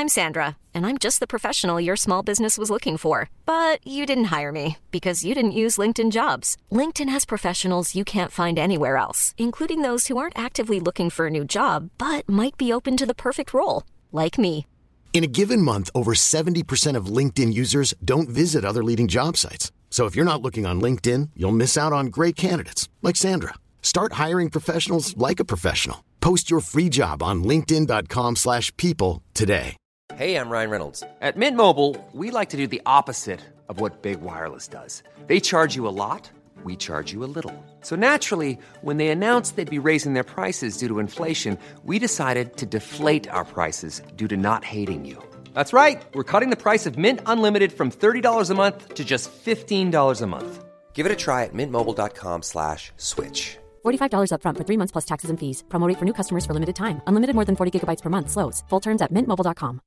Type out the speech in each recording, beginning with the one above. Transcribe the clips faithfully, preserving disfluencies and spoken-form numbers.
I'm Sandra, and I'm just the professional your small business was looking for. But you didn't hire me because you didn't use LinkedIn Jobs. LinkedIn has professionals you can't find anywhere else, including those who aren't actively looking for a new job, but might be open to the perfect role, like me. In a given month, over seventy percent of LinkedIn users don't visit other leading job sites. So if you're not looking on LinkedIn, you'll miss out on great candidates like Sandra. Start hiring professionals like a professional. Post your free job on linkedin dot com slash people today. Hey, I'm Ryan Reynolds. At Mint Mobile, we like to do the opposite of what Big Wireless does. They charge you a lot, we charge you a little. So naturally, when they announced they'd be raising their prices due to inflation, we decided to deflate our prices due to not hating you. That's right. We're cutting the price of Mint Unlimited from thirty dollars a month to just fifteen dollars a month. Give it a try at mintmobile.com slash switch. forty-five dollars up front for three months plus taxes and fees. Promo rate for new customers for limited time. Unlimited more than forty gigabytes per month. Slows full terms at mint mobile dot com.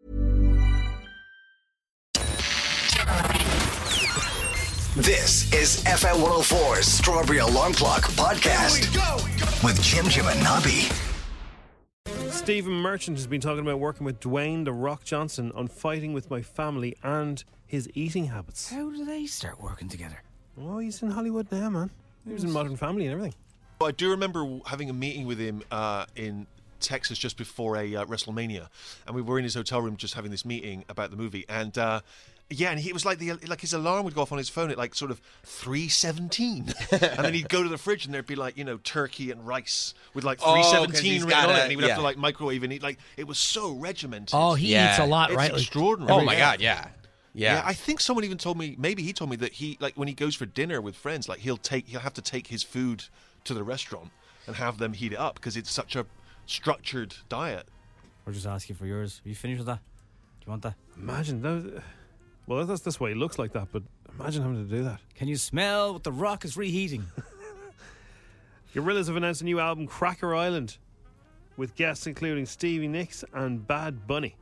This is F M one oh four's Strawberry Alarm Clock Podcast with Jim Jim and Nobby. Stephen Merchant has been talking about working with Dwayne The Rock Johnson on Fighting With My Family and his eating habits. How did they start working together? Oh, he's in Hollywood now, man. He was in Modern Family and everything. I do remember having a meeting with him uh, in Texas just before a uh, WrestleMania, and we were in his hotel room just having this meeting about the movie, and uh, yeah, and he it was like the like his alarm would go off on his phone at like sort of three seventeen, and then he'd go to the fridge and there'd be like, you know, turkey and rice with like three seventeen oh, written on it, and he would yeah. have to like microwave and eat. Like, it was so regimented. Oh, he Yeah. eats a lot, It's right? Like, extraordinary. Oh my God, yeah. Yeah. Yeah. I think someone even told me, maybe he told me that he, like, when he goes for dinner with friends, like, he'll take, he'll have to take his food to the restaurant and have them heat it up because it's such a structured diet. We're just asking for yours. Are you finished with that? Do you want that? Imagine that. Well, that's this way. It looks like that, but imagine having to do that. Can you smell what the rock is reheating? Gorillaz have announced a new album, Cracker Island, with guests including Stevie Nicks and Bad Bunny.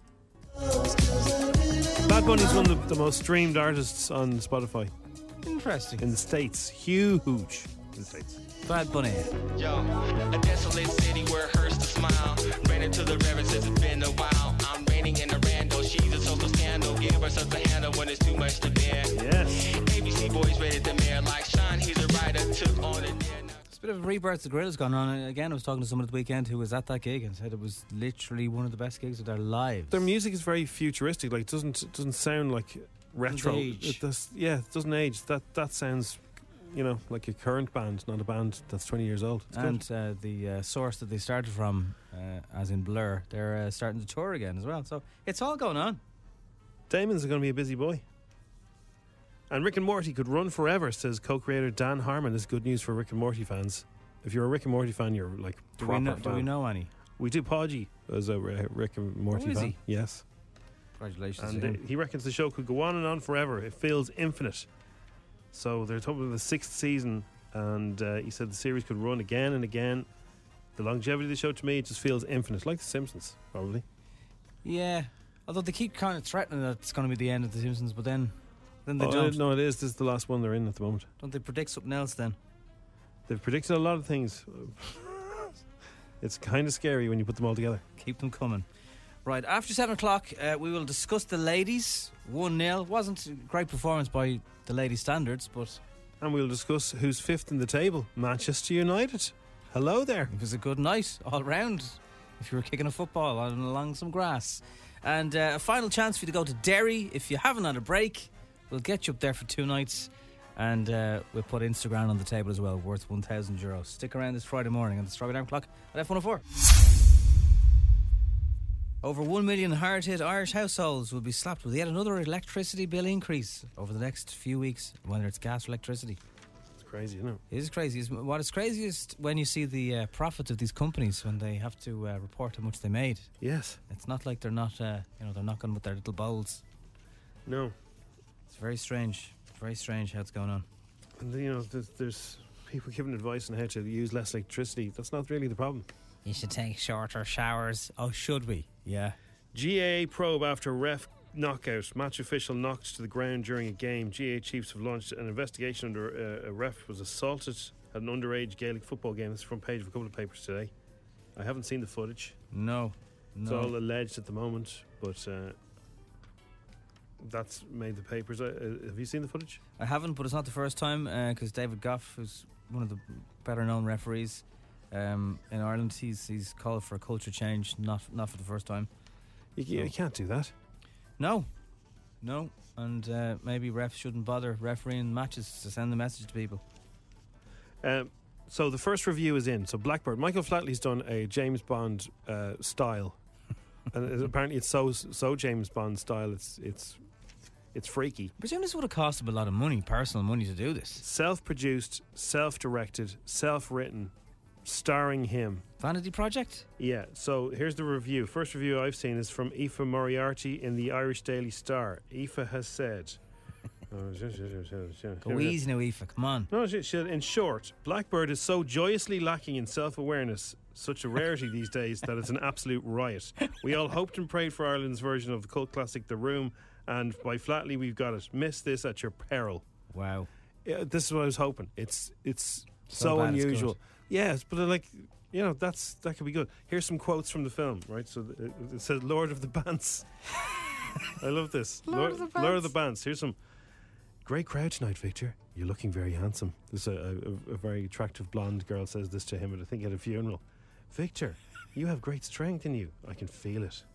Bad Bunny is one of the, the most streamed artists on Spotify Interesting. in the States. Huge in the States. Bad Bunny. Yo, a desolate city where it hurts to smile. Ran into the river since it's been a while. I'm raining in a rando. She's a social scandal. Give herself a handle when it's too much to bear. Yes. A B C boys rated the mayor like Sean. He's a writer. Took on it. There's a bit of a rebirth. The Gorillaz gone on. And again, I was talking to someone at the weekend who was at that gig and said it was literally one of the best gigs of their lives. Their music is very futuristic. Like, it doesn't it doesn't sound like retro. Doesn't age. It does, yeah, it doesn't age. That that sounds, you know, like a current band, not a band that's twenty years old. It's and uh, the uh, source that they started from, uh, as in Blur, they're uh, starting to tour again as well. So it's all going on. Damon's going to be a busy boy. And Rick and Morty could run forever, says co-creator Dan Harmon. This is good news for Rick and Morty fans. If you're a Rick and Morty fan, you're like Do proper we know? fan. Do we know any? We do. Podgy as a Rick and Morty Oh, is fan. he? Yes. Congratulations. And to uh, him. he reckons the show could go on and on forever. It feels infinite. So they're talking about the sixth season, and uh, he said the series could run again and again. The longevity of the show, to me, it just feels infinite, like The Simpsons, probably. Yeah. Although they keep kind of threatening that it's going to be the end of The Simpsons, but then, then they Oh, don't. no, it is. This is the last one they're in at the moment. Don't they predict something else then? They've predicted a lot of things. It's kind of scary when you put them all together. Keep them coming. Right, after seven o'clock, uh, we will discuss the ladies. one nil. Wasn't a great performance by the ladies' standards, but... And we'll discuss who's fifth in the table. Manchester United. Hello there. It was a good night all round if you were kicking a football on along some grass. And uh, a final chance for you to go to Derry. If you haven't had a break, we'll get you up there for two nights. And uh, we'll put Instagram on the table as well, worth one thousand euros. Stick around this Friday morning on the Strawberry Alarm Clock at F one oh four. Over one million hard-hit Irish households will be slapped with yet another electricity bill increase over the next few weeks, whether it's gas or electricity. It's crazy, isn't it? It is crazy. It's, what is craziest when you see the uh, profit of these companies when they have to uh, report how much they made. Yes. It's not like they're not, uh, you know, they're knocking with their little bowls. No. It's very strange. Very strange how it's going on. And, you know, there's, there's people giving advice on how to use less electricity. That's not really the problem. You should take shorter showers. Oh, should we? Yeah. G A A probe after ref knockout. Match official knocked to the ground during a game. G A A chiefs have launched an investigation under uh, a ref was assaulted at an underage Gaelic football game. It's the front page of a couple of papers today. I haven't seen the footage. No. It's No. all alleged at the moment. but uh, that's made the papers. Uh, uh, have you seen the footage? I haven't, but it's not the first time because uh, David Goff, who's one of the better known referees um, in Ireland, he's he's called for a culture change, not not for the first time. You, you can't do that. No, no, and uh, maybe refs shouldn't bother refereeing matches to send the message to people. Um, so the first review is in. So Blackbird, Michael Flatley's done a James Bond uh, style, and apparently it's so so James Bond style. It's it's it's freaky. I presume this would have cost him a lot of money, personal money, to do this. Self-produced, self-directed, self-written, starring him. Vanity project? Yeah. So here's the review. First review I've seen is from Aoife Moriarty in the Irish Daily Star. Aoife has said. Go easy now, Aoife, come on. No, she said, in short, Blackbird is so joyously lacking in self-awareness, such a rarity these days, that it's an absolute riot. We all hoped and prayed for Ireland's version of the cult classic The Room, and by Flatley we've got it. Miss this at your peril. Wow. Yeah, this is what I was hoping. It's it's So so, bad it's unusual. good. Yes, but uh, like, you know, that's that could be good. Here's some quotes from the film, right? So it, it says Lord of the Bants. I love this. Lord Lord, of the Lord of Bants. the Bants. Here's some. Great crowd tonight, Victor. You're looking very handsome. There's a, a, a very attractive blonde girl says this to him at, I think, at a funeral. Victor, you have great strength in you. I can feel it.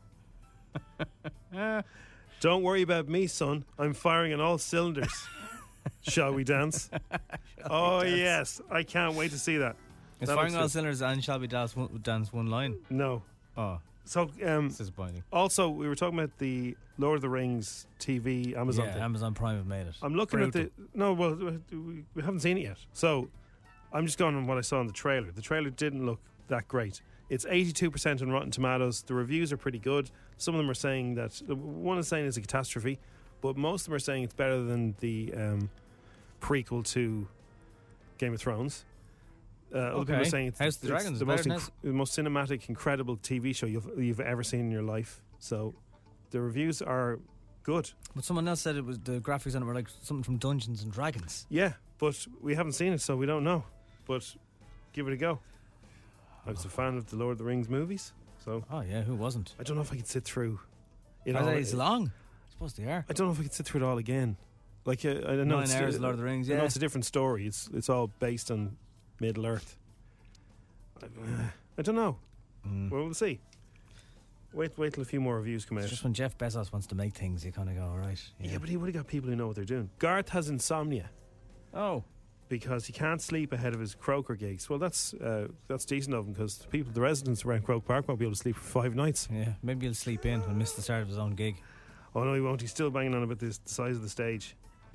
Don't worry about me, son. I'm firing on all cylinders. Shall we dance? Oh, dance? yes. I can't wait to see that. It's That firing looks all good. cylinders and shall we dance one, dance one line? No. Oh, So, um, it's disappointing. also, we were talking about the Lord of the Rings T V Amazon yeah, thing. Amazon Prime have made it. I'm looking Brutal. at the no. Well, we, we haven't seen it yet, so I'm just going on what I saw in the trailer. The trailer didn't look that great. It's eighty-two percent on Rotten Tomatoes. The reviews are pretty good. Some of them are saying that one is saying it's a catastrophe, but most of them are saying it's better than the um, prequel to Game of Thrones. Uh, Other people are Okay. saying it's, House of the it's Dragons the is most, better than inc- the most cinematic, incredible T V show you've, you've ever seen in your life. So the reviews are good. But someone else said it was the graphics on it were like something from Dungeons and Dragons. Yeah, but we haven't seen it, so we don't know. But give it a go. I was a fan of the Lord of the Rings movies, so Oh yeah, who wasn't? I don't know if I could sit through it Are all. they as long? I suppose they are. I don't know if I could sit through it all again. Like uh, I know Nine it's, hours, uh, Lord of the Rings, I know yeah. it's a different story. It's it's all based on Middle Earth. I, uh, I don't know. Mm. Well, we'll see. Wait, wait till a few more reviews come out. It's just when Jeff Bezos wants to make things, you kind of go, all right. Yeah, but he would have got people who know what they're doing. Garth has insomnia Oh, because he can't sleep ahead of his Croker gigs. Well, that's uh, that's decent of him because the people, the residents around Croke Park won't be able to sleep for five nights. yeah. Maybe he'll sleep in and miss the start of his own gig. Oh no, he won't. He's still banging on about this, the size of the stage.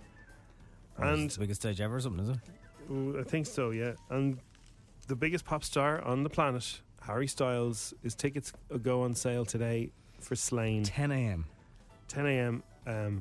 And It's the biggest stage ever or something, is it? Ooh, I think so, yeah. And the biggest pop star on the planet, Harry Styles, his tickets go on sale today for Slane. ten a.m. ten a.m. Um,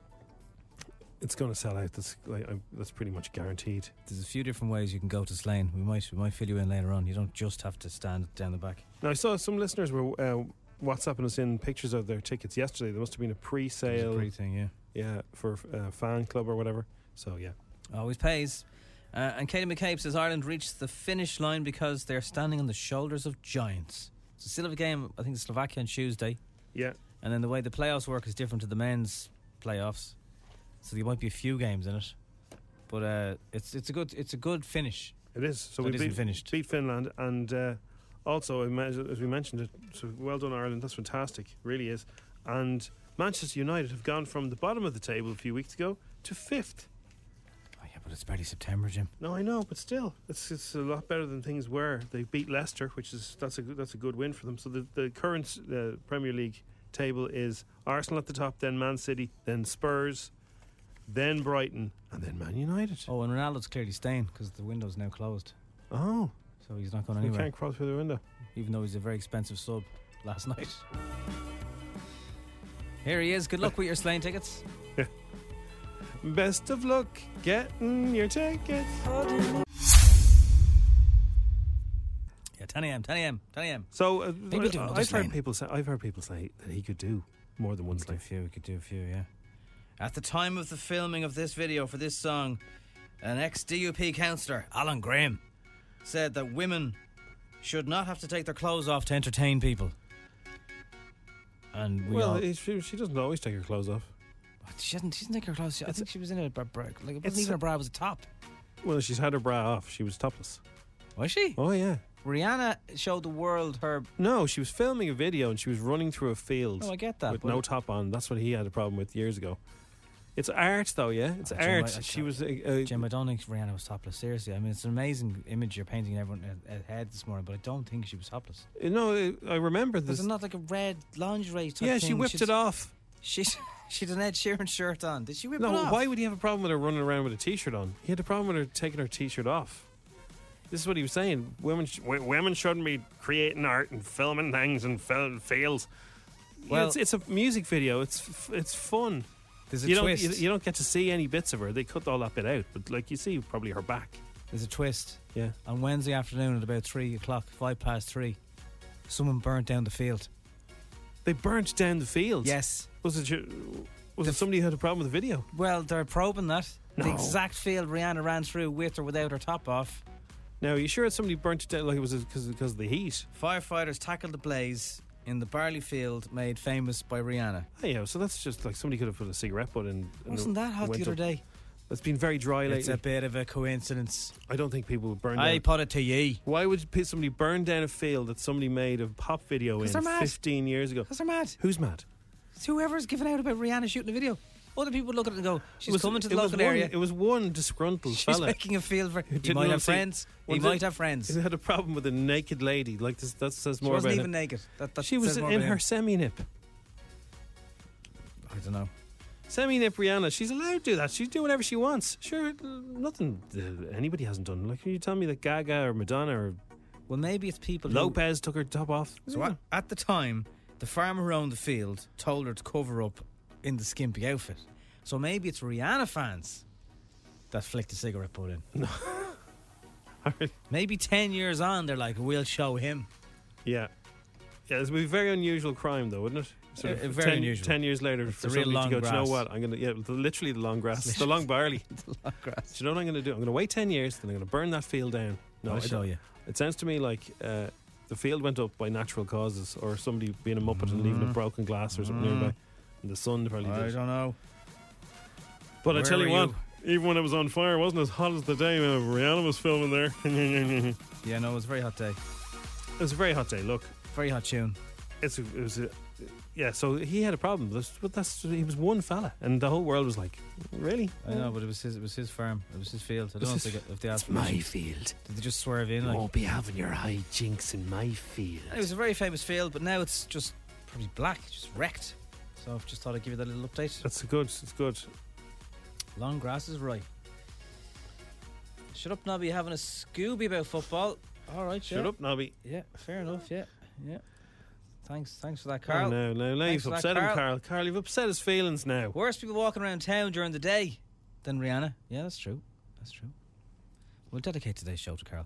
it's going to sell out. That's like I'm, that's pretty much guaranteed. There's a few different ways you can go to Slane. We might we might fill you in later on. You don't just have to stand down the back. Now I saw some listeners were uh, WhatsApping us in pictures of their tickets yesterday. There must have been a There's pre-sale, a free thing, yeah. yeah, for a fan club or whatever. So yeah. Always pays. Uh, and Katie McCabe says Ireland reached the finish line because they're standing on the shoulders of giants. So still have a game, I think, Slovakia on Tuesday. Yeah. And then the way the playoffs work is different to the men's playoffs. So there might be a few games in it. But uh, it's it's a good it's a good finish. It is. So But we it isn't beat, finished. beat Finland, and uh, also as we mentioned it, so well done Ireland. That's fantastic, really is. And Manchester United have gone from the bottom of the table a few weeks ago to fifth. Oh yeah, but it's barely September, Jim. No, I know, but still, it's it's a lot better than things were. They beat Leicester, which is that's a good, that's a good win for them. So the the current uh, Premier League table is Arsenal at the top, then Man City, then Spurs, then Brighton, and then Man United. Oh, and Ronaldo's clearly staying because the window's now closed. Oh, So he's not going we anywhere. can't crawl through the window. Even though he's a very expensive sub last night. Here he is. Good luck with your Slane tickets. Best of luck getting your tickets. Yeah, ten a.m., ten a.m., ten a.m. So uh, Maybe we'll do another I've Slane. heard people say I've heard people say that he could do more than one We could do a Slane. few, we could do a few, yeah. At the time of the filming of this video for this song, an ex-D U P councillor, Alan Graham, said that women should not have to take their clothes off to entertain people. and we well, all, it- she, she doesn't always take her clothes off. she doesn't she doesn't take her clothes. I It's- think she was in a bra, bra like it it's wasn't even a- a bra, it was a top. Well, she's had her bra off. She was topless. Was she? Oh yeah. Rihanna showed the world her. No, she was filming a video and she was running through a field. Oh, I get that, with but- no top on. That's what he had a problem with years ago. It's art, though. Yeah, it's Oh, Jim, art. I- I- she was. A, a, Jim, I don't think Rihanna was topless. Seriously, I mean, it's an amazing image you're painting everyone at, at head this morning, but I don't think she was topless. no, I remember Was this. it not like a red lingerie type Yeah, thing? she whipped She's- it off. She she had an Ed Sheeran shirt on. Did she whip No, it off? why would he have a problem with her running around with a t-shirt on? He had a problem with her taking her t-shirt off. This is what he was saying. Women, sh- w- women shouldn't be creating art and filming things and film fails. Well, Well- it's, it's a music video. It's f- it's fun. There's a you twist. don't you, you don't get to see any bits of her. They cut all that bit out, but like you see probably her back. There's a twist. Yeah. On Wednesday afternoon at about three o'clock, five past three, someone burnt down the field. They burnt down the field. Yes. Was it your, was it somebody who had a problem with the video? Well, they're probing that. The No. exact field Rihanna ran through with or without her top off. Now, are you sure it's somebody burnt it down like it was because because of the heat? Firefighters tackled the blaze in the barley field made famous by Rihanna. Oh, yeah, so that's just like somebody could have put a cigarette butt in. and Wasn't it that hot the went other up. day? It's been very dry lately. It's a bit of a coincidence. I don't think people would burn I down. put it to ye. Why would p- somebody burn down a field that somebody made a pop video in 'Cause they're mad. fifteen years ago? Because they're mad. Who's mad? It's whoever's giving out about Rihanna shooting a video. Other people would look at it and go, she's It was- coming to the it was local one- area. It was one disgruntled She's fella. making a field for. He didn't might wanna have see- friends. He Was might it- have friends. He had a problem with a naked lady. Like this, that says She more wasn't about even him. naked. That, that She was says more in about her him. semi-nip. I don't know. Semi-nip Rihanna. She's allowed to do that. She's doing whatever she wants. Sure, nothing uh, anybody hasn't done. Like, can you tell me that Gaga or Madonna or Well, maybe it's people. who- Lopez took her top off? So at, at the time, the farmer who owned the field told her to cover up in the skimpy outfit. So maybe it's Rihanna fans that flicked a cigarette butt in. Maybe ten years on, they're like, we'll show him. Yeah. Yeah, it would be a very unusual crime, though, wouldn't it? Sort Uh, of very ten, unusual. ten years later, It's for the real somebody long to go, do you know grass. what? I'm gonna, yeah, the- literally the long grass, the long barley. The long grass. Do you know what I'm going to do? I'm going to wait ten years, then I'm going to burn that field down. No, I'll I show don't- you. It sounds to me like uh, the field went up by natural causes, or somebody being a muppet and leaving a broken glass or something nearby. And the sun probably I did. don't know. But I Where tell you were what, even when it was on fire, it wasn't as hot as the day when Rihanna was filming there. It Yeah, no, it was a very hot day. was a very hot day. Look, Very hot tune. it's a, it was a, yeah. So he had a problem. That's, but that's he was one fella, and the whole world was like, really? I know, but it was his. It was his farm. It was his field. I It was don't his- think if they asked It's my permission. field. Did they just swerve in? You Like, won't be having your high jinks in my field. it was a very famous field, but now it's just probably black, just wrecked. So I've just thought I'd give you that little update. That's good. It's good. Long grass is right. Shut up, Nobby. You're having a Scooby about football. All right, Shut yeah. up, Nobby. Yeah, fair enough. Yeah, yeah. Thanks, thanks for that, Carl. Carl. Oh, no, no, now Thanks you've for that, upset him, Carl. Carl. Carl, you've upset his feelings now. Worse people walking around town during the day than Rihanna. Yeah, that's true. That's true. We'll dedicate today's show to Carl.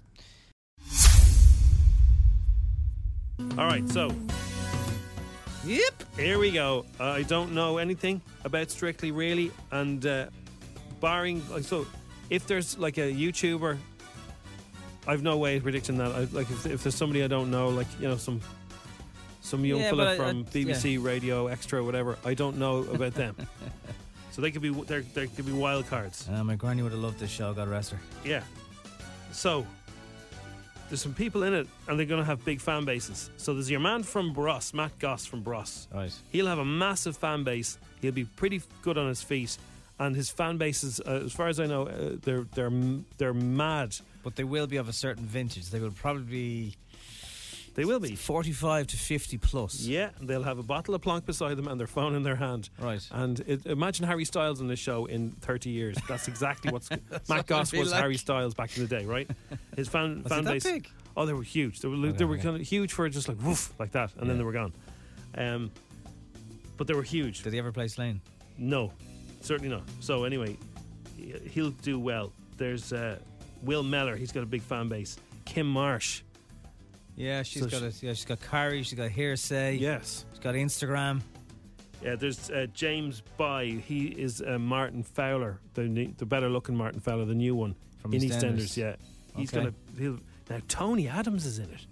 All right, so Yep. here we go. Uh, I don't know anything about Strictly really, and uh, barring like so, if there's like a YouTuber, I've no way of predicting that. I, like if, if there's somebody I don't know, like you know some some young Yeah, fella but I- from I- B B C Radio Extra or whatever, I don't know about them. So they could be they they could be wild cards. Uh, my granny would have loved this show. God rest her. Yeah. So there's some people in it, and they're going to have big fan bases. So there's your man from Bros, Matt Goss from Bros. Right. He'll have a massive fan base. He'll be pretty good on his feet, and his fan bases, uh, as far as I know, uh, they're they're they're mad. But they will be of a certain vintage. They will probably be They will be. forty-five to fifty plus. Yeah, they'll have a bottle of Plonk beside them and their phone in their hand. Right. And it, imagine Harry Styles on this show in thirty years. That's exactly what's what Matt Goss it'd be was like. Harry Styles back in the day, right? His fan Was fan it that base. big? Oh, they were huge. They were Okay, they were okay. kind of huge for just like woof like that, and then Yeah. they were gone. Um, but they were huge. Did he ever play Slane? No, certainly not. So anyway, he- he'll do well. There's uh, Will Meller. He's got a big fan base. Kim Marsh. Yeah, she's So got she- a, yeah, she's got Carrie, she's got Hearsay. Yes. She's got Instagram. Yeah, there's uh, James By. He is uh, Martin Fowler, the ne- the better looking Martin Fowler, the new one From in EastEnders. EastEnders. Yeah, he's Okay. gonna. He'll, now Tony Adams is in it.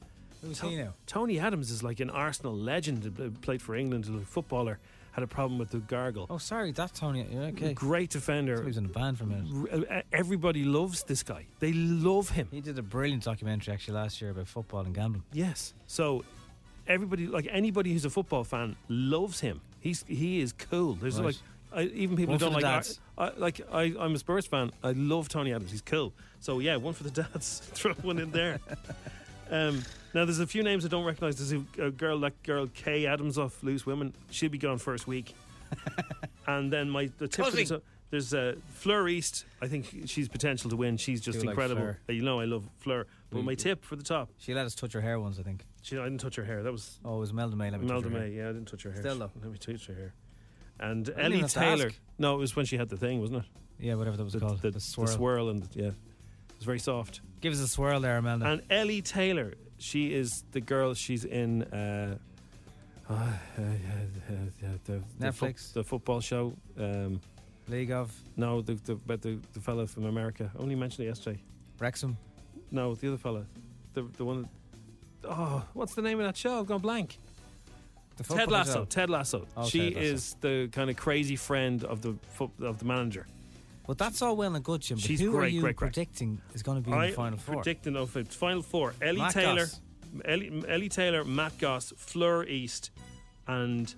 Who's he now? Tony Adams is like an Arsenal legend. uh, Played for England. A footballer. Had a problem with the gargle. Oh, sorry, that's Tony. Yeah, okay. Great defender. He was in a band for a minute. R- uh, Everybody loves this guy. They love him. He did a brilliant documentary actually last year about football and gambling. Yes. So everybody, like anybody who's a football fan, loves him. He's he is cool. There's Right. like I, even people One who don't for the like dads. I, I, like I, I'm a Spurs fan. I love Tony Adams. He's cool. So yeah, one for the dads. Throw one in there. um, now there's a few names I don't recognise. There's a, a girl, that girl Kay Adams off Loose Women. She'll be gone first week. And then my the tip for Cutting. this, there's uh, Fleur East. I think she's potential to win. She's just Do like incredible. Fleur. Uh, you know I love Fleur. But We- my tip for the top. She let us touch her hair once, I think. She, I didn't touch her hair. That was Oh, it was Melda May. Let me touch Imelda her hair. May. Yeah, I didn't touch her hair. Still though. Let me touch her hair. And didn't Ellie even have to Taylor. ask. No, it was when she had the thing, wasn't it? Yeah, whatever that was The, called. the, The, swirl. the swirl and yeah, it was very soft. Give us a swirl there, Melda. And Ellie Taylor, she is the girl. She's in uh, uh, uh, uh, uh, the, the, Netflix. fo- the football show. Um, League of no, the the but the, the fella from America. I only mentioned it yesterday. Wrexham. No, the other fella, the the one. That, oh, what's the name of that show? I've gone blank. The Ted football Lasso. show. Ted Lasso. Oh, she Ted Lasso. is the kind of crazy friend of the fo- of the manager. But that's all well and good, Jim. But She's who are great, you great, great. predicting is going to be in I the final four? predicting of it. Final four: Ellie Matt Taylor, Goss. Ellie, Ellie Taylor, Matt Goss, Fleur East, and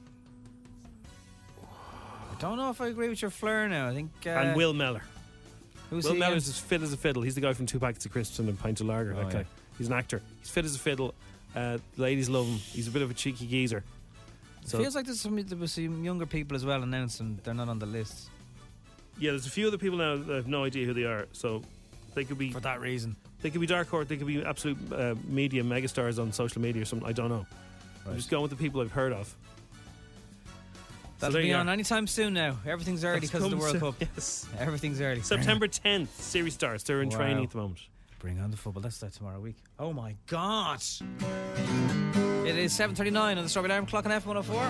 I don't know if I agree with your Fleur now. I think. Uh, and Will Mellor. Who's Will he Mellor's against? as fit as a fiddle. He's the guy from Two Packets of Crisps and a Pint of Lager. Oh, that guy. yeah. He's an actor. He's fit as a fiddle. Uh, ladies love him. He's a bit of a cheeky geezer. It So feels like there's some, there was some younger people as well announced and they're not on the list yeah, there's a few other people now that I have no idea who they are. So they could be for that reason. they could be dark horse. They could be absolute uh, media megastars on social media or something. I don't know. I'm Right. just going with the people I've heard of. So That'll there be you on are. anytime soon now. Everything's early That's because of the come World soon. Cup. Yes. Everything's early. September tenth, series starts. They're in Wow. training at the moment. Bring on the football. Let's start tomorrow week. Oh my God. It is seven thirty-nine on the Strawberry Alarm Clock on F one oh four.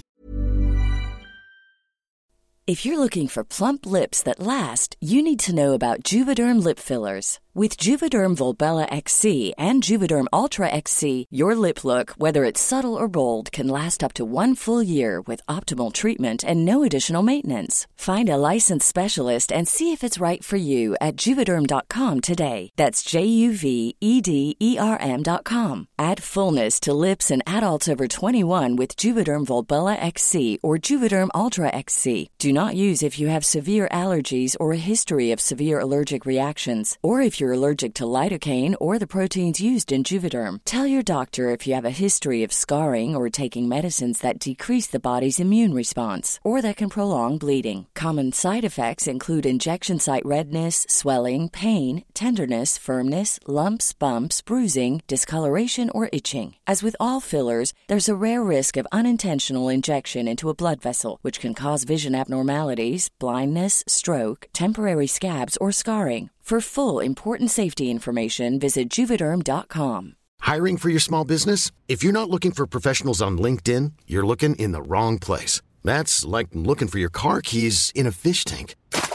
If you're looking for plump lips that last, you need to know about Juvederm lip fillers. With Juvederm Volbella X C and Juvederm Ultra X C, your lip look, whether it's subtle or bold, can last up to one full year with optimal treatment and no additional maintenance. Find a licensed specialist and see if it's right for you at juvederm dot com today. That's J U V E D E R M dot com. Add fullness to lips in adults over twenty-one with Juvederm Volbella X C or Juvederm Ultra X C. Do not use if you have severe allergies or a history of severe allergic reactions, or if you're allergic to lidocaine or the proteins used in Juvederm. Tell your doctor if you have a history of scarring or taking medicines that decrease the body's immune response or that can prolong bleeding. Common side effects include injection site redness, swelling, pain, tenderness, firmness, lumps, bumps, bruising, discoloration, or itching. As with all fillers, there's a rare risk of unintentional injection into a blood vessel, which can cause vision abnormalities, blindness, stroke, temporary scabs, or scarring. For full, important safety information, visit Juvederm dot com. Hiring for your small business? If you're not looking for professionals on LinkedIn, you're looking in the wrong place. That's like looking for your car keys in a fish tank.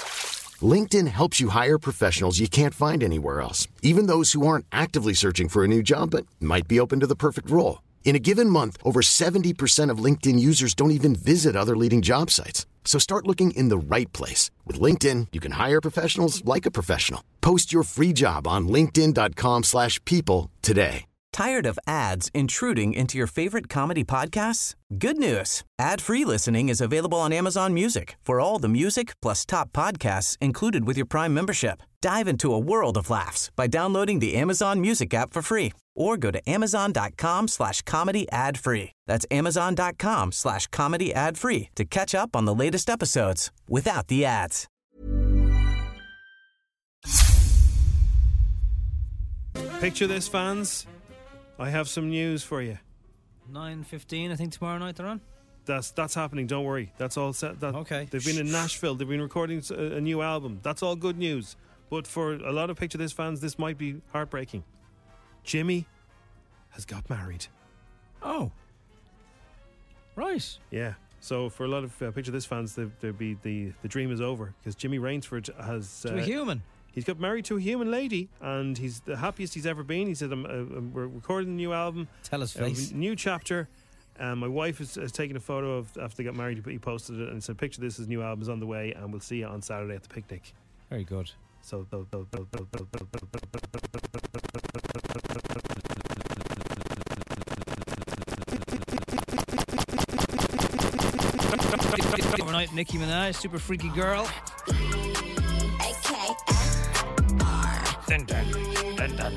LinkedIn helps you hire professionals you can't find anywhere else, even those who aren't actively searching for a new job but might be open to the perfect role. In a given month, over seventy percent of LinkedIn users don't even visit other leading job sites. So start looking in the right place. With LinkedIn, you can hire professionals like a professional. Post your free job on linkedin dot com slash people today. Tired of ads intruding into your favorite comedy podcasts? Good news. Ad-free listening is available on Amazon Music for all the music plus top podcasts included with your Prime membership. Dive into a world of laughs by downloading the Amazon Music app for free or go to amazon dot com slash comedy ad free. That's amazon dot com slash comedy ad free to catch up on the latest episodes without the ads. Picture this, fans. I have some news for you. nine fifteen, I think tomorrow night they're on. That's that's happening. Don't worry. That's all set. That, Okay. They've been in Nashville. They've been recording s- a, a new album. That's all good news. But for a lot of Picture This fans, this might be heartbreaking. Jimmy has got married. Oh. Right. Yeah. So for a lot of uh, Picture This fans, they'd, they'd be the the dream is over because Jimmy Rainsford has. To a human. he's got married to a human lady, and he's the happiest he's ever been. He said, I'm, uh, we're recording a new album. Tell his a face. new chapter. Um, my wife has, has taken a photo of after they got married. He posted it and said, picture this, his new album is on the way, and we'll see you on Saturday at the picnic. Very good. So, so, so, so, so, so, so, so. Overnight, Nicki Minaj, super freaky girl. Dun, dun, dun, dun.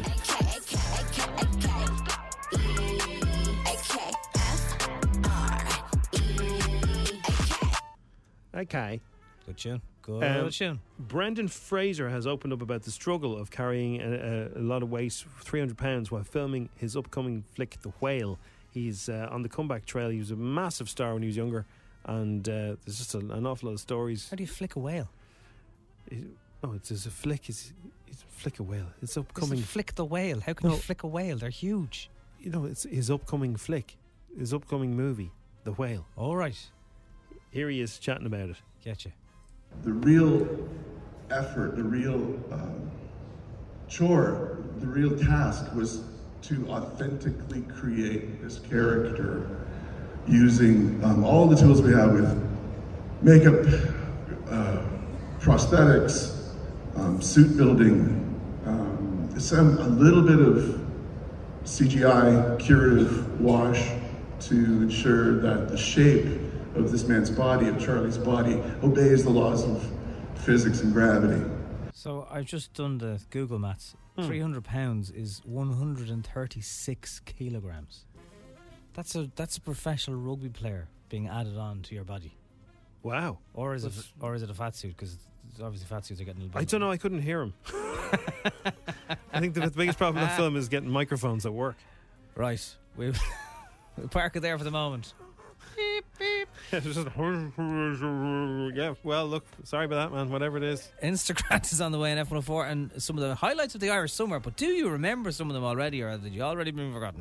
Okay. Good tune. Good Um, tune. Brendan Fraser has opened up about the struggle of carrying a, a, a lot of weight, three hundred pounds, while filming his upcoming flick, The Whale. He's uh, on the comeback trail. He was a massive star when he was younger, and uh, there's just a, an awful lot of stories. How do you flick a whale? It, oh, it's, it's a flick. It's, it's a flick a whale. It's upcoming. It's flick the whale. How can No. you flick a whale? They're huge. You know, it's his upcoming flick, his upcoming movie, The Whale. All right. Here he is chatting about it. Getcha. The real effort, the real um, chore, the real task was to authentically create this character using um, all the tools we have with makeup, uh, prosthetics, um, suit building, um, some a little bit of C G I curative wash to ensure that the shape of this man's body, of Charlie's body, obeys the laws of physics and gravity. So I've just done the Google maths. Hmm. three hundred pounds is one hundred thirty-six kilograms. That's a that's a professional rugby player being added on to your body. Wow. Or is That's- it or is it a fat suit? Because obviously fat suits are getting a little I bit. don't know. I couldn't hear him. I think the, the biggest problem with the film is getting microphones at work. Right. We we'll park it there for the moment. Beep, beep. It's just- yeah, well, look, sorry about that, man, whatever it is. Instagram is on the way in F one oh four, and some of the highlights of the Irish summer. But do you remember some of them already, or did you already been forgotten?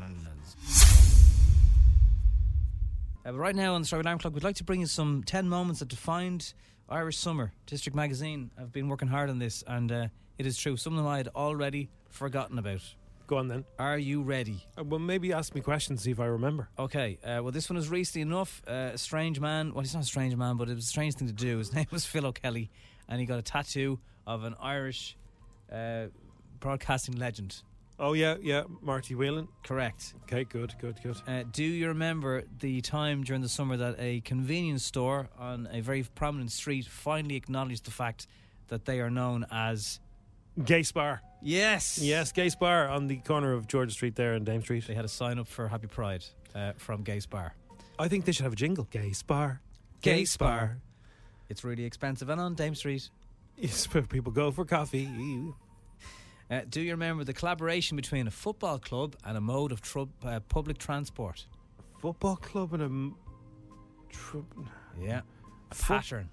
Uh, but right now on the Strawberry Alarm Clock, we'd like to bring you some ten moments that defined Irish summer. District Magazine have been working hard on this, and uh, it is true. Some of them I had already forgotten about. Go on then. Are you ready? Uh, well, maybe ask me questions, see if I remember. Okay, uh, well, this one is recently enough. Uh, a strange man, well, he's not a strange man, but it was a strange thing to do. His name was Phil O'Kelly, and he got a tattoo of an Irish uh, broadcasting legend. Oh, yeah, yeah, Marty Whelan. Correct. Okay, good, good, good. Uh, do you remember the time during the summer that a convenience store on a very prominent street finally acknowledged the fact that they are known as... Gay Spar. Yes. Yes, Gay Spar on the corner of George Street there and Dame Street. They had a sign up for Happy Pride uh, from Gay Spar. I think they should have a jingle. Gay Spar. Gay Spar. It's really expensive and on Dame Street. Yes, where people go for coffee. Uh, do you remember the collaboration between a football club and a mode of tru- uh, public transport? Football club and a... m- Tr- Yeah. A Fo- pattern.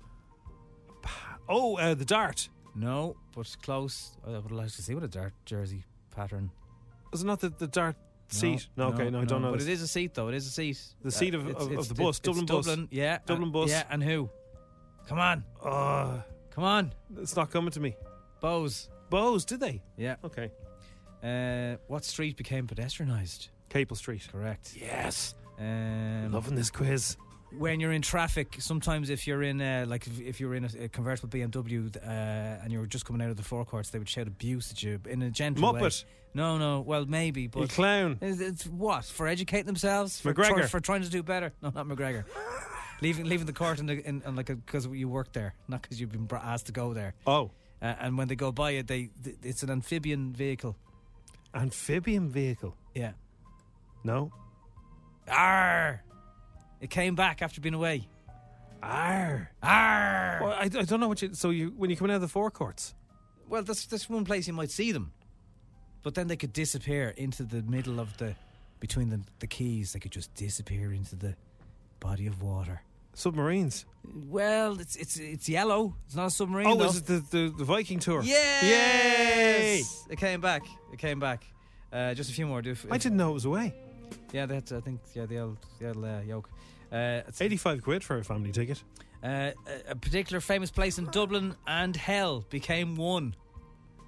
oh, uh, the dart. No, but close. I would like to see what a dart jersey pattern. Was it not the, the dart seat? No, okay, no, I don't know. But this. it is a seat, though. It is a seat. The seat of- it's- of- it's- of the bus, it's Dublin bus. Dublin, yeah. Dublin uh, bus. Yeah, and who? Come on. Uh, Come on. it's not coming to me. Bose. Bose, did they? Yeah. Okay. Uh, what street became pedestrianised? Capel Street. Correct. Yes. Um, Loving this quiz. When you're in traffic, sometimes if you're in, uh, like, if, if you're in a, a convertible B M W uh, and you're just coming out of the forecourts, they would shout abuse at you in a gentle way. Muppet. No, no. Well, maybe, You but clown. it's, it's what for educating themselves? For McGregor. try- for trying to do better? No, not McGregor. leaving leaving the court in, the, in, in like because you work there, not because you've been br- asked to go there. Oh. Uh, and when they go by it, they th- it's an amphibian vehicle. Amphibian vehicle. Yeah. No. Arr! It came back after being away. Arr. Arr! Well, I, I don't know what you... So you when you come out of the forecourts... Well, that's that's one place you might see them, but then they could disappear into the middle of the between the the keys. They could just disappear into the body of water. Submarines. Well, it's it's it's yellow. It's not a submarine. Oh, though. was it the, the, the Viking tour? Yes! Yay! It came back. It came back. Uh, just a few more. Do if, I didn't know it was away. Yeah, they had to, I think. Yeah, the old, the old uh, yoke. Uh, it's, eighty-five quid for a family ticket. uh, a, a particular famous place in Dublin and hell became one.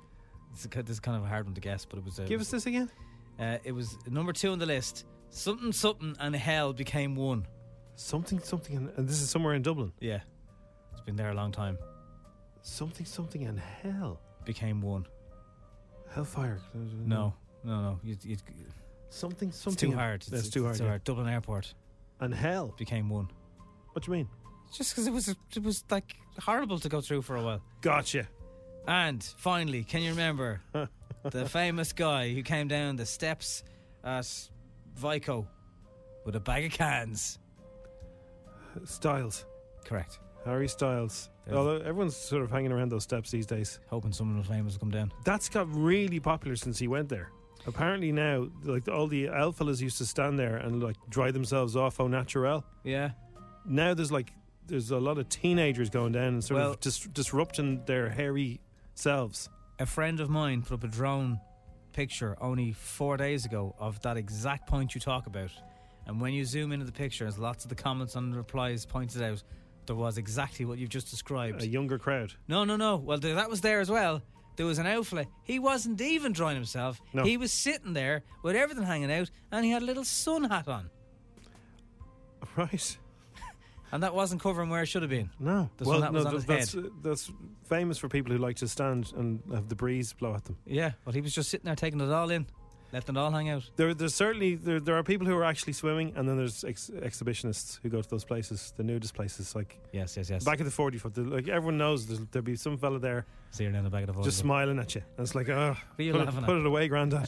It's a, this is kind of a hard one to guess, but it was. Uh, Give us this again. Uh, it was number two on the list. Something, something, and hell became one. Something, something, and, and this is somewhere in Dublin. Yeah, it's been there a long time. Something, something, and hell became one. Hellfire. No, no, no. You, you, something, something. It's too hard. That's It's, too hard. It's too yeah. hard. Dublin Airport And hell became one. What do you mean? Just because it was, it was like horrible to go through for a while. Gotcha. And finally, can you remember the famous guy who came down the steps at Vico with a bag of cans? Styles. Correct. Harry Styles. There's- Although everyone's sort of hanging around those steps these days. Hoping someone famous will come down. That's got really popular since he went there. Apparently now, like all the El fellas used to stand there and like dry themselves off au naturel. Yeah. Now there's like there's a lot of teenagers going down and sort Well- of dis- disrupting their hairy selves. A friend of mine put up a drone picture only four days ago of that exact point you talk about. And when you zoom into the picture, as lots of the comments and replies pointed out, there was exactly what you've just described. A younger crowd. No, no, no. Well, th- that was there as well. There was an outfit. He wasn't even drying himself. No. He was sitting there with everything hanging out, and he had a little sun hat on. Right. And that wasn't covering where it should have been. No. The well, sun hat no, was on th- his that's, head. uh, that's famous for people who like to stand and have the breeze blow at them. Yeah, well, he was just sitting there taking it all in, letting it all hang out. There, there's certainly there, there are people who are actually swimming, and then there's ex- exhibitionists who go to those places, the nudist places. Like Yes, yes, yes. back at the forty foot, there- like everyone knows there's, there'll be some fella there See her down the back of the voice. just smiling at you, and it's like, oh, What are you put, it, laughing at? put it away, Grandad.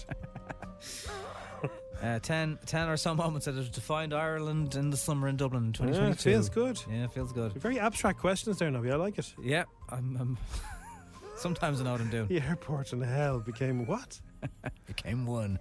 Uh, ten, ten or so moments that have defined Ireland in the summer in Dublin in twenty Yeah, twenty-two. it feels good. Yeah, it feels good. Very abstract questions there, Nobby. I like it. Yeah, I'm, I'm sometimes I know what I'm doing. The airport in hell became what? Became one.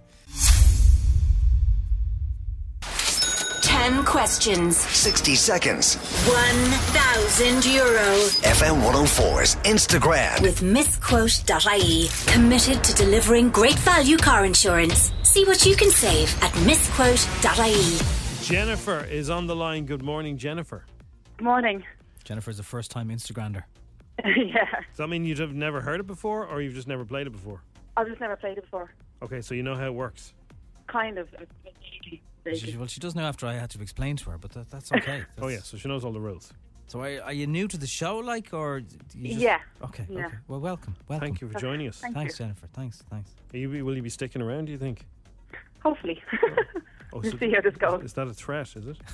Ten questions. sixty seconds. One thousand euro. F M one oh four's Instagram. With misquote dot I E. Committed to delivering great value car insurance. See what you can save at misquote dot I E. Jennifer is on the line. Good morning, Jennifer. Good morning. Jennifer's a first time Instagrander. Yeah. Does that mean you'd have never heard it before, or you've just never played it before? I've just never played it before. Okay, so you know how it works. Kind of. She, well, she does know after I had to explain to her, but that, that's okay. That's, Oh yeah, so she knows all the rules. So are, are you new to the show, like, or do you just, Yeah. Okay. Yeah. Okay. Well, welcome. Welcome. Thank you for joining us. Thank Thanks, you. Jennifer. Thanks. Thanks. Are you, will you be sticking around, do you think? Hopefully. Oh, We'll so- see how this goes. Is that a threat, is it?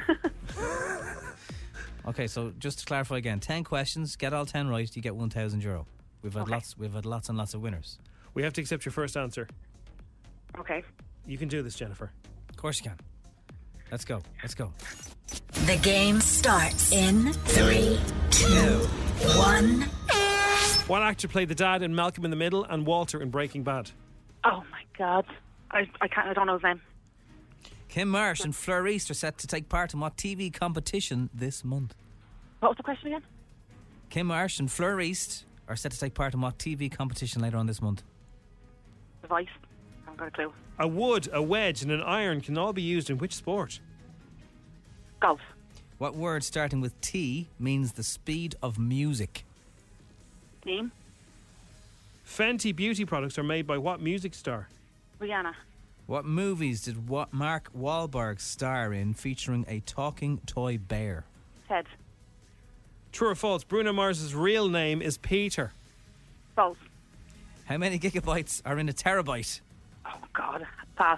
Okay, so just to clarify again, ten questions. Get all ten right, you get one thousand euro. We've had Okay. lots. We've had lots and lots of winners. We have to accept your first answer. Okay. You can do this, Jennifer. Of course you can. Let's go. Let's go. The game starts in three, two, one. What actor played the dad in Malcolm in the Middle and Walter in Breaking Bad? Oh my God. I, I can't, I don't know his name. Kim Marsh and Fleur East are set to take part in what T V competition this month? What was the question again? Kim Marsh and Fleur East are set to take part in what T V competition later on this month? Device. I haven't got a clue. A wood, a wedge, and an iron can all be used in which sport? Golf. What word starting with T means the speed of music? Name. Fenty beauty products are made by what music star? Rihanna. What movies did what Mark Wahlberg star in featuring a talking toy bear? Ted. True or false, Bruno Mars's real name is Peter. False. How many gigabytes are in a terabyte? Oh God. Pass.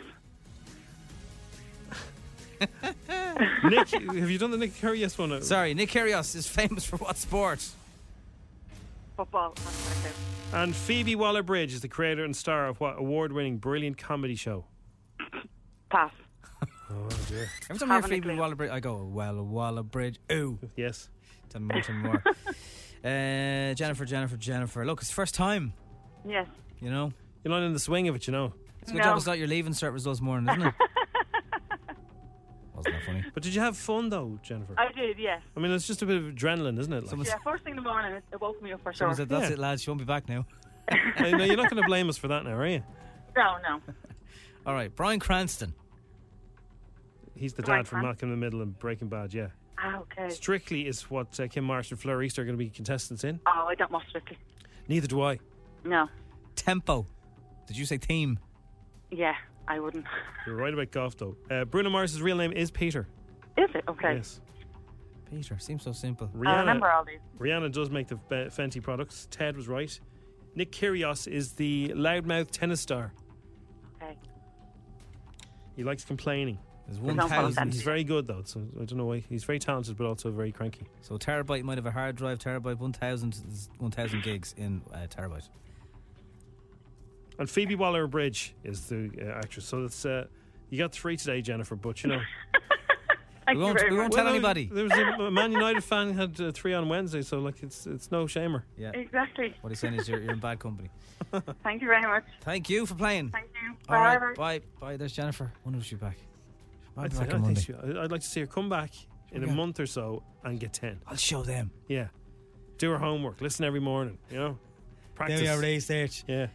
Nick, have you done the Nick Kyrgios one? Sorry, Nick Kyrgios is famous for what sport? Football. I haven't got a clue. And Phoebe Waller-Bridge is the creator and star of what award-winning brilliant comedy show? Pass. Oh dear. Every time I hear Haven't a Phoebe clue. Waller-Bridge, I go, well, Waller-Bridge, ooh. Yes. Tell me more, tell me more. uh, Jennifer, Jennifer, Jennifer. Look, it's first time, Yes. you know. You're not in the swing of it, you know. It's a good No. job it's not your leaving cert results morning, isn't it? Wasn't that funny? But did you have fun though, Jennifer? I did, yes. I mean, it's just a bit of adrenaline, isn't it? Like, Someone's- Yeah, first thing in the morning, it, it woke me up for sure. Someone said, that's Yeah. it, lads, she won't be back now. Hey, no, you're not going to blame us for that now, are you? No, no. All right, Bryan Cranston. He's the Bryan dad from Malcolm in the Middle and Breaking Bad, yeah. Ah, okay. Strictly is what uh, Kim Marsh and Fleur East are going to be contestants in. Oh, I don't watch Strictly. Neither do I. No. tempo. Did you say theme? Yeah, I wouldn't. You're right about golf, though. Uh, Bruno Mars's real name is Peter. Is it? Okay. Yes. Peter, seems so simple. Rihanna, I remember all these. Rihanna does make the Fe- Fenty products. Ted was right. Nick Kyrgios is the loudmouth tennis star. Okay. He likes complaining. There's one He's- thousand. He's very good, though, so I don't know why. He's very talented, but also very cranky. So Terabyte might have a hard drive. Terabyte one thousand, one thousand gigs in uh, Terabyte. And Phoebe Waller-Bridge is the uh, actress. So it's uh, you got three today, Jennifer. But you know, Thank we won't, you very we much. won't tell Well, anybody. There was a, a Man United fan who had uh, three on Wednesday, so like it's it's no shamer. Yeah. Exactly. What he's saying is you're, you're in bad company. Thank you very much. Thank you for playing. Thank you. All Bye. right, bye, bye. There's Jennifer. Wonder if she's back. Might I'd, be say- back I on think Monday. she- I'd like to see her come back in a Yeah. month or so and get ten. I'll show them. Yeah, do her homework. Listen every morning. You know, practice. There we are, research. Yeah.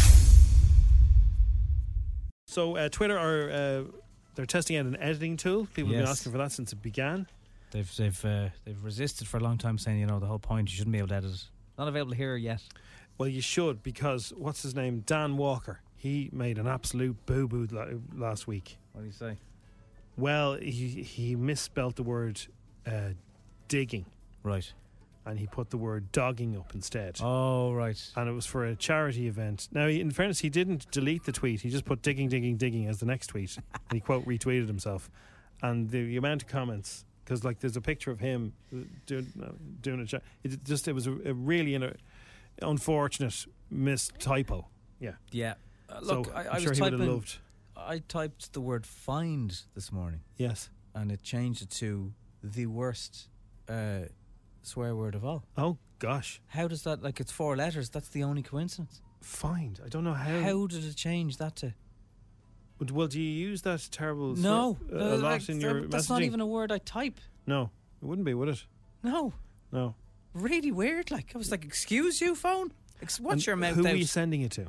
So uh, Twitter are uh, they're testing out an editing tool. People have been Yes. asking for that since it began. They've they've uh, they've resisted for a long time, saying you know the whole point you shouldn't be able to edit it. Not available here yet. Well, you should, because what's his name? Dan Walker. He made an absolute boo boo last week. What do you say? Well, he he misspelt the word uh, digging. Right. And he put the word dogging up instead. Oh, right. And it was for a charity event. Now, in fairness, he didn't delete the tweet. He just put digging, digging, digging as the next tweet. And he quote retweeted himself. And the amount of comments, because like there's a picture of him doing uh, doing a cha- it just it was a, a really an, uh, unfortunate missed typo. Yeah. Yeah. Uh, look, so I, I'm I sure was he would have typing. loved. I typed the word "find" this morning. Yes. And it changed it to the worst uh, swear word of all. Oh gosh. How does that? Like it's four letters. That's the only coincidence. Find. I don't know how. How did it change that to? But, well, do you use that terrible No, swear- no, a lot like, in your that's messaging? not even a word I type. No, it wouldn't be, would it? No, No. really weird. Like I was like, "Excuse you, phone. Ex- What's And your mouth Who out?" were you sending it to?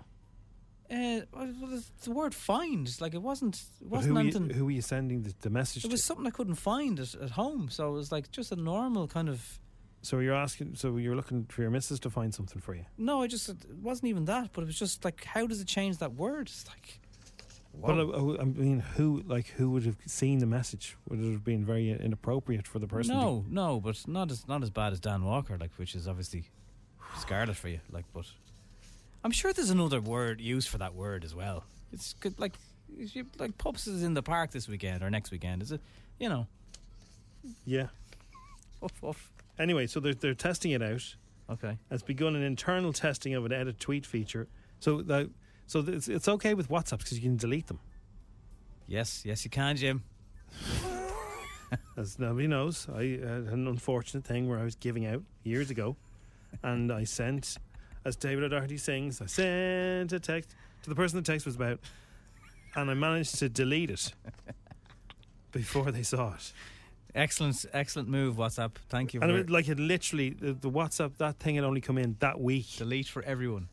Uh, well, the, the word "find" it's like it wasn't. It But wasn't who, were anything. you, who were you sending the, the message It was to? something I couldn't find at, at home, so it was like just a normal kind of. So you're asking. So you're looking for your missus to find something for you. No, I just it wasn't even that, but it was just like, how does it change that word? It's like, But whoa. uh, I mean, who like who would have seen the message? Would it have been very inappropriate for the person? no, no, but not as not as bad as Dan Walker, like which is obviously scarlet for you, like. But I'm sure there's another word used for that word as well. It's good, like if you, like Pups is in the park this weekend or next weekend. Is it? You know. To, yeah. Oof, oof. Anyway, so they're they're testing it out. Okay. Has begun an internal testing of an edit tweet feature. So that so it's it's okay with WhatsApp because you can delete them. Yes, yes, you can, Jim. As nobody knows, I had an unfortunate thing where I was giving out years ago, and I sent, as David O'Doherty sings, I sent a text to the person the text was about, and I managed to delete it before they saw it. Excellent, excellent move, WhatsApp. Thank you. And for it, like it literally, the, the WhatsApp, that thing had only come in that week. Delete for everyone.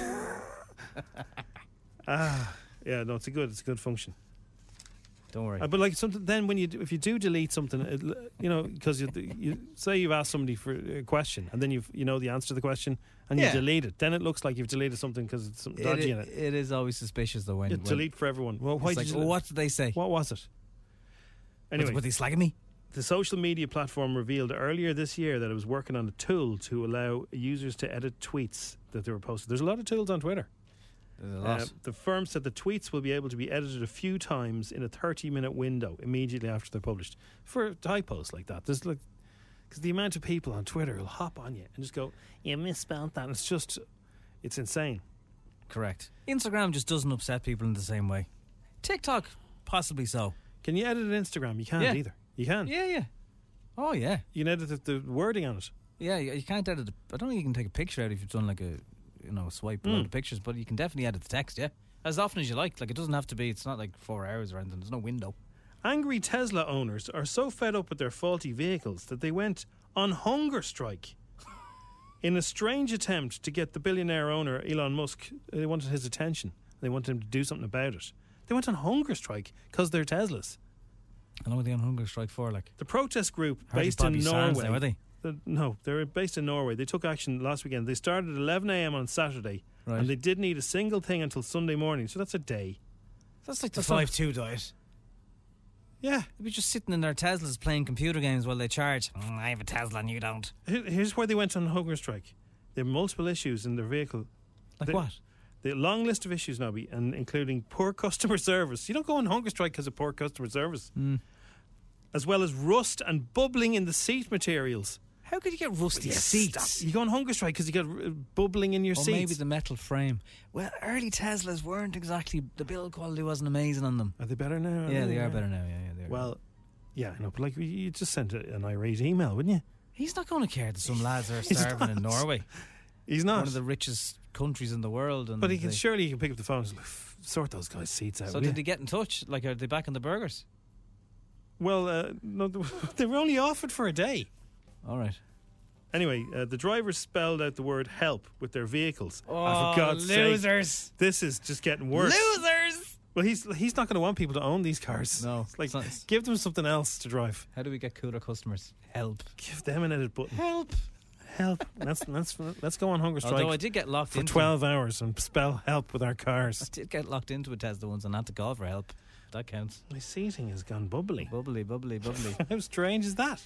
Ah, yeah, no, it's a good, it's a good function. Don't worry. Uh, but like something, then when you do, if you do delete something, it, you know, because you, you say you've asked somebody for a question and then you've you know the answer to the question and Yeah. you delete it, then it looks like you've deleted something because it's something It, dodgy i- in it. it is always suspicious though when, You when delete for everyone. Well, why it's did like, you? well, what did they say? What was it? Anyway, were they slagging me? the social media platform revealed earlier this year that it was working on a tool to allow users to edit tweets that they were posted. There's a lot of tools on Twitter. There's a lot. Uh, the firm said the tweets will be able to be edited a few times in a thirty-minute window immediately after they're published. For typos like that, there's like because the amount of people on Twitter will hop on you and just go, "You misspelled that." It's just, it's insane. Correct. Instagram just doesn't upset people in the same way. TikTok, possibly so. Can you edit an Instagram? You can't Yeah. either. You can. Yeah, yeah. Oh, yeah. You can edit the, the wording on it. Yeah, you you can't edit. A, I don't think you can take a picture out if you've done like a, you know, a swipe Mm. around the pictures, but you can definitely edit the text. Yeah, as often as you like. Like it doesn't have to be. It's not like four hours or anything. There's no window. Angry Tesla owners are so fed up with their faulty vehicles that they went on hunger strike. In a strange attempt to get the billionaire owner, Elon Musk, they wanted his attention. They wanted him to do something about it. They went on hunger strike because they're Teslas. I know what they on hunger strike for. Like The protest group Hardly based Bobby in Sands Norway. now, are they? Uh, no, they're based in Norway. They took action last weekend. They started at eleven a.m. on Saturday, Right. and they didn't eat a single thing until Sunday morning. So that's a day. That's like the That's five two diet. Yeah. They'd be just sitting in their Teslas playing computer games while they charge. Mm, I have a Tesla and you don't. Here- Here's where they went on hunger strike. They have multiple issues in their vehicle. Like They- what? The long list of issues, Nobby, and including poor customer service. You don't go on hunger strike because of poor customer service. Mm. As well as rust and bubbling in the seat materials. How could you get rusty Yeah, seats? stop. You go on hunger strike because you got uh, bubbling in your Or seats. maybe the metal frame. Well, early Teslas weren't exactly, the build quality wasn't amazing on them. Are they better now? Yeah, they are better now. Yeah, yeah, they are. Well, yeah, I know, but like you just sent a, an irate email, wouldn't you? He's not going to care that some lads are He's starving in not. Norway. He's not. One of the richest countries in the world. And But he can they- surely he can pick up the phone and sort those guys' seats out. So will did you? they get in touch? Like, are they back on the burgers? Well, uh, no, they were only offered for a day. All right. Anyway, uh, the drivers spelled out the word help with their vehicles. Oh, Ah, for God's losers. sake. This is just getting worse. Losers! Well, he's he's not going to want people to own these cars. No. It's like, it's not- it's- give them something else to drive. How do we get cooler customers? Help. Give them an edit button. Help. Help. Let's, let's, let's go on hunger strike Although I did get locked for into twelve hours and spell help with our I cars. did get locked into a Tesla once and had to call for help. That counts. My seating has gone bubbly. Bubbly, bubbly, bubbly. How strange is that?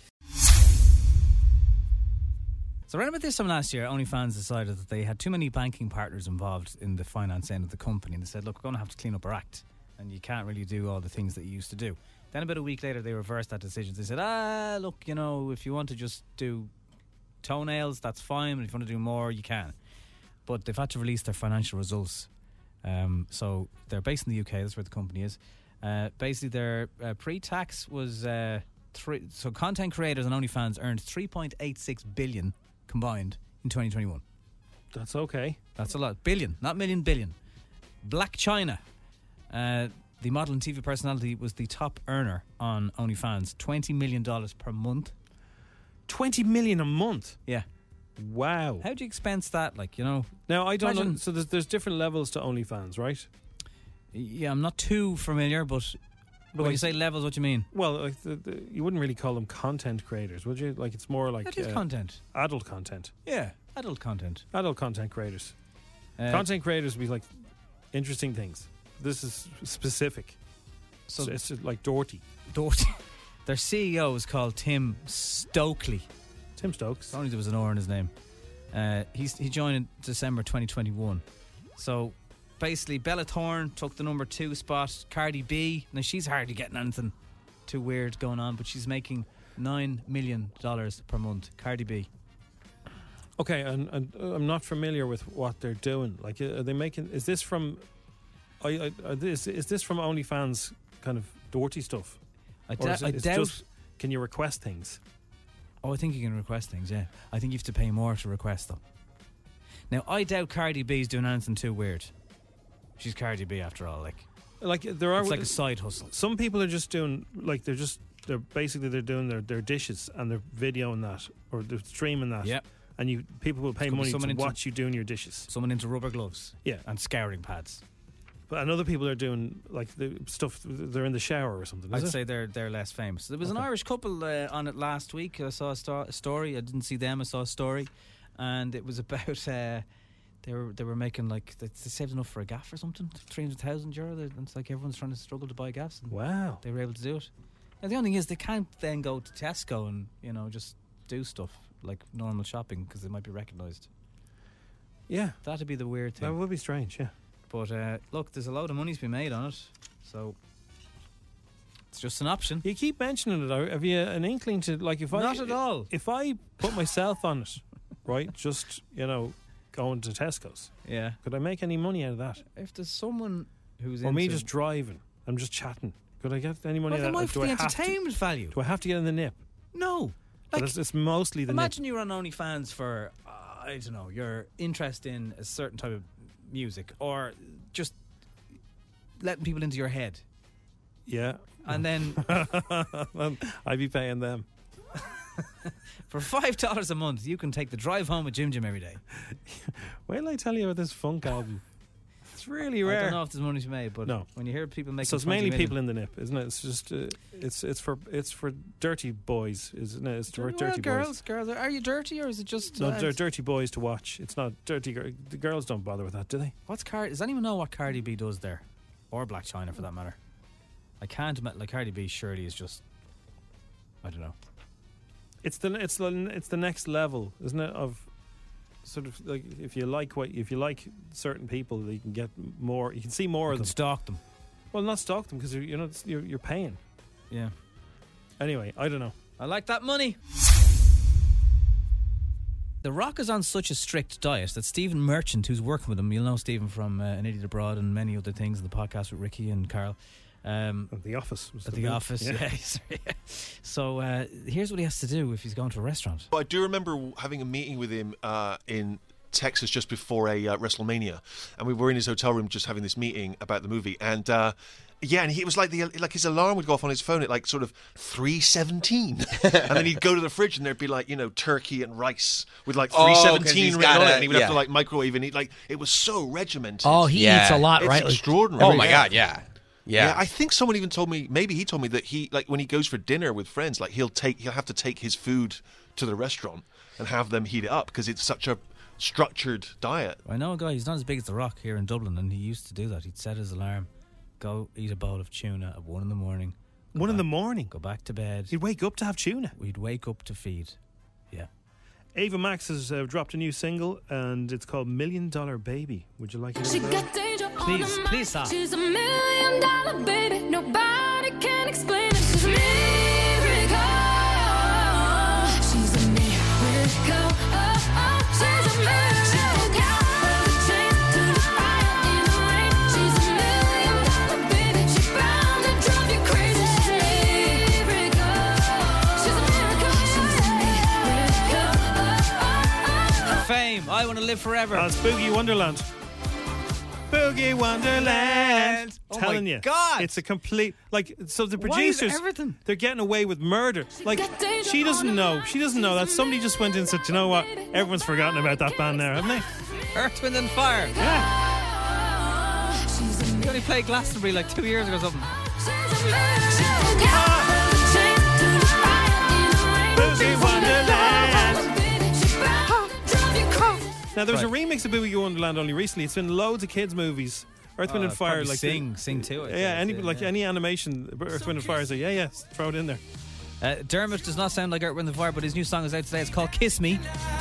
So around about this time last year, OnlyFans decided that they had too many banking partners involved in the finance end of the company. And they said, look, we're going to have to clean up our act. And you can't really do all the things that you used to do. Then about a week later, they reversed that decision. They said, ah, look, you know, if you want to just do toenails, that's fine. But if you want to do more, you can. But they've had to release their financial results. Um, so they're based in the U K. That's where the company is. Uh, basically, their uh, pre-tax was... Uh, three, so content creators and OnlyFans earned three point eight six billion combined in twenty twenty-one. That's okay. That's a lot. Billion, not million, billion. Black China, uh, the model and T V personality, was the top earner on OnlyFans. twenty million dollars per month. twenty million a month? Yeah. Wow. How do you expense that? Like, you know. Now, I don't know. Imagine- So there's, there's different levels to OnlyFans, right? Yeah, I'm not too familiar, but, But when like- you say levels, what do you mean? Well, like the, the, you wouldn't really call them content creators, would you? Like it's more like That is uh, content. adult content. Yeah, adult content. Adult content creators. Uh, content creators would be like interesting things. This is specific. So So it's just like Doherty. Doherty. Their C E O is called Tim Stokely. Tim Stokes. Only there was an R in his name. Uh, he's, he joined in December twenty twenty-one. So basically, Bella Thorne took the number two spot. Cardi B, now she's hardly getting anything too weird going on, but she's making nine million dollars per month. Cardi B. Okay, and, and uh, I'm not familiar with what they're doing. Like, uh, are they making? Is this from? I, I, are this is this from OnlyFans kind of Doherty stuff? I, Or da- is it- I it's doubt. just, can you request things? Oh, I think you can request things, yeah. I think you have to pay more to request them. Now, I doubt Cardi B's doing anything too weird. She's Cardi B after all, like. Like there are It's like a side hustle. Some people are just doing like they're just they're basically they're doing their, their dishes and they're videoing that or they're streaming that. Yep. And you people will pay Could be money to someone into- watch you doing your dishes. Someone into rubber gloves. Yeah. And scouring pads. But and other people are doing like the stuff. They're in the shower or something. Is I'd it? say they're they're less famous. There was an Okay. Irish couple uh, on it last week. I saw a, sto- a story. I didn't see them. I saw a story, and it was about uh, they were they were making like they, they saved enough for a gaff or something, three hundred thousand euro. They- It's like everyone's trying to struggle to buy gas. And Wow. they were able to do it. Now the only thing is they can't then go to Tesco and you know just do stuff like normal shopping because they might be recognised. Yeah, That'd be the weird thing. that would be strange. Yeah. But uh, look, there's a load of money's been made on it, so it's just an option. You keep mentioning it. Have you an inkling to like if I Not at all. If I put myself on it, right? Just you know, going to Tesco's. Yeah. Could I make any money out of that? If there's someone who's Or into me just driving. I'm just chatting. Could I get any money well, out there of might that? be Do I have to- entertainment value. Do I have to get in the nip? No. But Like, it's, it's mostly the imagine you're on OnlyFans for, uh, I don't know, your interest in a certain type of music or just letting people into your head. nip. Yeah. And then I'd be paying them. for five dollars a month, you can take the drive home with Jim Jim every day. Wait till I tell you about this funk album. It's really I rare. don't know if there's money to be made, but No. when you hear people making So it's twenty mainly million, people in the nip, isn't it? It's just uh, it's it's for it's for dirty boys, isn't it? It's for Well, dirty girls, boys. girls, are you dirty or is it just? No, uh, they're dirty boys to watch. It's not dirty. Gir- the girls don't bother with that, do they? What's Car? Does anyone know what Cardi B does there, or Black China for that matter? I can't imagine. Like Cardi B, surely is just. I don't know. It's the it's the it's the next level, isn't it? Of sort of like if you like what if you like certain people, you can get more. You can see more You of can them. stalk them. Well, not stalk them because you're you know it's- you're you're paying. Yeah. Anyway, I don't know. I like that money. The Rock is on such a strict diet that Stephen Merchant, who's working with him, you'll know Stephen from uh, An Idiot Abroad and many other things in the podcast with Ricky and Carl. Um, At the office. was At the the big- office, yeah. yeah. sorry, yeah. So uh, here's what he has to do if he's going to a restaurant. But I do remember having a meeting with him uh, in Texas just before a uh, WrestleMania, and we were in his hotel room just having this meeting about the movie. And uh, yeah, and he it was like the like his alarm would go off on his phone at like sort of three seventeen, and then he'd go to the fridge and there'd be like you know turkey and rice with like Oh, three 'cause seventeen he's written on gotta- it, and he would yeah. have to like microwave and eat. Like it was so regimented. Oh, he Yeah. eats a lot, It's right? Like- extraordinary. Oh my God, yeah. Yeah. I think someone even told me, maybe he told me that he, like, when he goes for dinner with friends, like, he'll take, he'll have to take his food to the restaurant and have them heat it up because it's such a structured diet. I know a guy, he's not as big as The Rock here in Dublin, and he used to do that. He'd set his alarm, go eat a bowl of tuna at one in the morning. One in the morning? Go back to bed. You'd wake up to have tuna? We'd wake up to feed. Yeah. Ava Max has uh, dropped a new single, and it's called Million Dollar Baby. Would you like to She hear got that? danger on Please, her mind. please, sir. She's a million dollar baby. Nobody can explain it. She's a miracle. She's a miracle. Oh, oh, she's a miracle. From the chains to the fire in the rain. She's a million dollar baby. She's bound to drive you crazy. She's a miracle. She's a miracle. She's a miracle. Oh, oh, oh. Fame. I want to live forever. Oh, it's Boogie Wonderland. Boogie Wonderland. Oh Telling my you, God. it's a complete like. So the Why is producers, everything- they're getting away with murder. Like she doesn't know. She doesn't know that somebody just went in and said, "You know what? Everyone's forgotten about that band now, haven't they?" Earth, Wind and Fire. Yeah. You only played Glastonbury like two years ago or something. Boogie Wonderland. Now there was Right. a remix of Boogie Wonderland only recently. It's in loads of kids' movies. Earth, Wind Oh, and Fire, probably like sing, the- sing to it. Yeah, any Yeah, like yeah. any animation, Earth, Wind and Fire. So yeah, yeah, throw it in there. Uh, Dermot does not sound like Earth, Wind and Fire, but his new song is out today. It's called Kiss Me.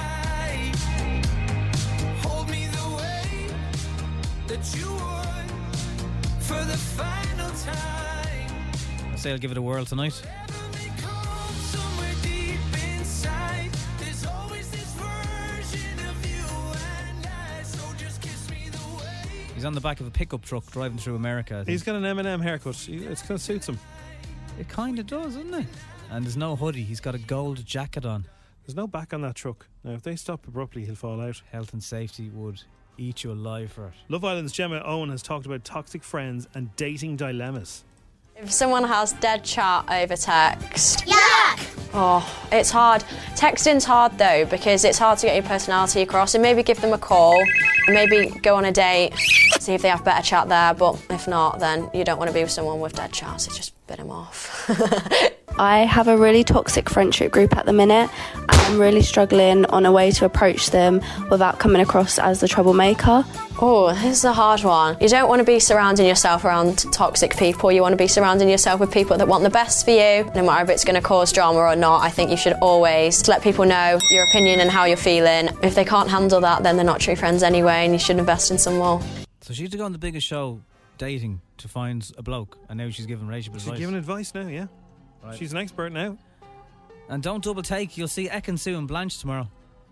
Hold me the way that you would for the final time. I say I'll give it a whirl tonight. Somewhere deep inside, there's always this version of you and I. So just kiss me the way. He's on the back of a pickup truck driving through America. I think. He's got an Eminem haircut. He- It's kind of suits him. It kind of does, doesn't it? And there's no hoodie. He's got a gold jacket on. There's no back on that truck. Now, if they stop abruptly, he'll fall out. Health and safety would eat you alive for it. Love Island's Gemma Owen has talked about toxic friends and dating dilemmas. If someone has dead chat over text. Yuck! Oh, it's hard. Texting's hard though, because it's hard to get your personality across. And maybe give them a call, maybe go on a date, see if they have better chat there. But if not, then you don't want to be with someone with dead chat, so just bit them off. I have a really toxic friendship group at the minute, and I'm really struggling on a way to approach them without coming across as the troublemaker. Oh, this is a hard one. You don't want to be surrounding yourself around toxic people. You want to be surrounding yourself with people that want the best for you. No matter if it's going to cause drama or not, I think you should always let people know your opinion and how you're feeling. If they can't handle that, then they're not true friends anyway, and you should invest in some more. So she had to go on the biggest show dating to find a bloke, and now she's giving relationship She's advice. giving advice now, yeah. Right. She's an expert now. And don't double take. You'll see Ekin-Su and Blanche tomorrow.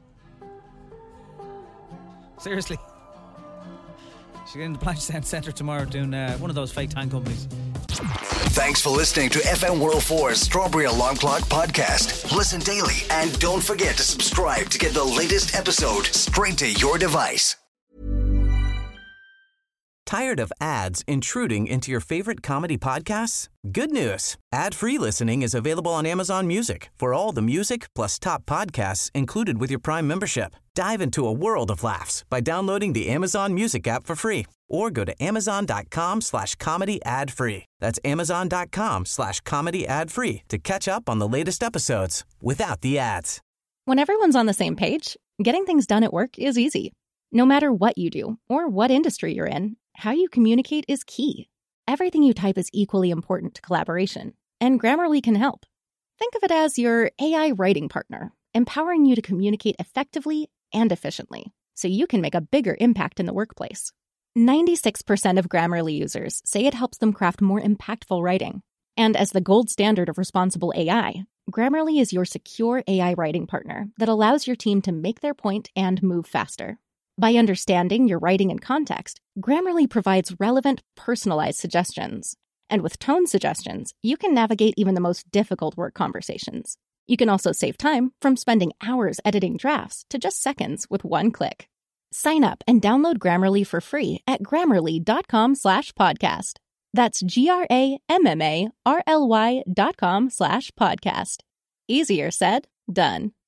Seriously. She's in the Blanche Sound Centre tomorrow doing uh, one of those fake tan companies. Thanks for listening to F M one oh four's Strawberry Alarm Clock podcast. Listen daily and don't forget to subscribe to get the latest episode straight to your device. Tired of ads intruding into your favorite comedy podcasts? Good news. Ad-free listening is available on Amazon Music for all the music plus top podcasts included with your Prime membership. Dive into a world of laughs by downloading the Amazon Music app for free or go to amazon.com slash comedy ad free. That's amazon.com slash comedy ad free to catch up on the latest episodes without the ads. When everyone's on the same page, getting things done at work is easy. No matter what you do or what industry you're in, how you communicate is key. Everything you type is equally important to collaboration, and Grammarly can help. Think of it as your A I writing partner, empowering you to communicate effectively and efficiently, so you can make a bigger impact in the workplace. ninety-six percent of Grammarly users say it helps them craft more impactful writing. And as the gold standard of responsible A I, Grammarly is your secure A I writing partner that allows your team to make their point and move faster. By understanding your writing and context, Grammarly provides relevant, personalized suggestions. And with tone suggestions, you can navigate even the most difficult work conversations. You can also save time from spending hours editing drafts to just seconds with one click. Sign up and download Grammarly for free at grammarly.com slash podcast. That's G-R-A-M-M-A-R-L-Y dot com slash podcast. Easier said, done.